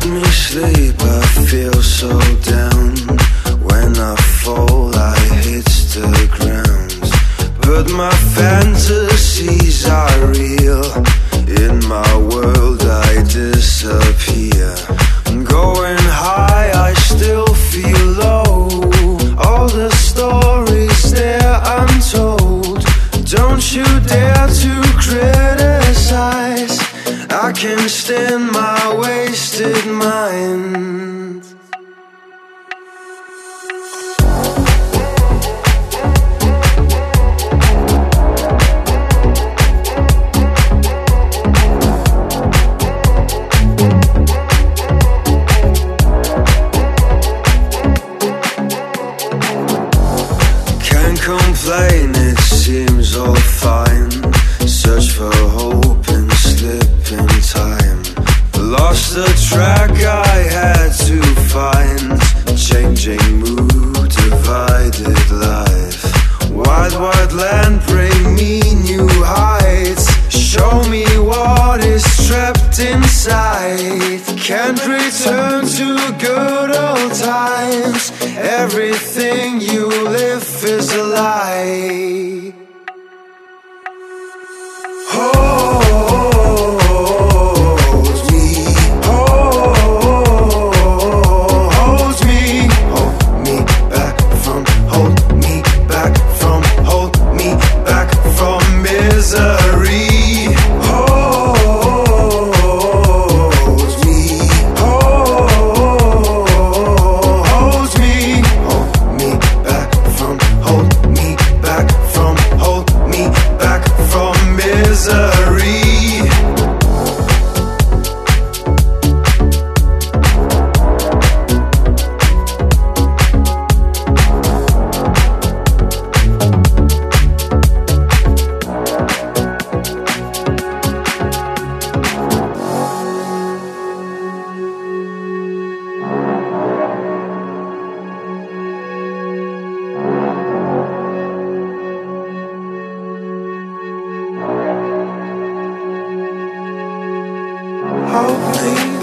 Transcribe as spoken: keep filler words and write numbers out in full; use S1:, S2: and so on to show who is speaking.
S1: me sleep, I feel so down. When I fall, I hit the ground. But my fantasies are real. In my world I disappear. Going high, I still feel low. All the stories they're untold. Don't you dare to criticize. I can stand my wasted mind. Can't complain, it seems all fine. Search for hope and slip in time. Lost the track I had to find. Changing mood, divided life. Wide, wide land, bring me new heights. Show me what is trapped inside. Can't return to good old times. Everything you live is a lie. Hold me, hold me, hold me back from, hold me back from, hold me back from misery. Hold me, hold me, hold me back from, hold me back from, hold me back from misery. Hold me.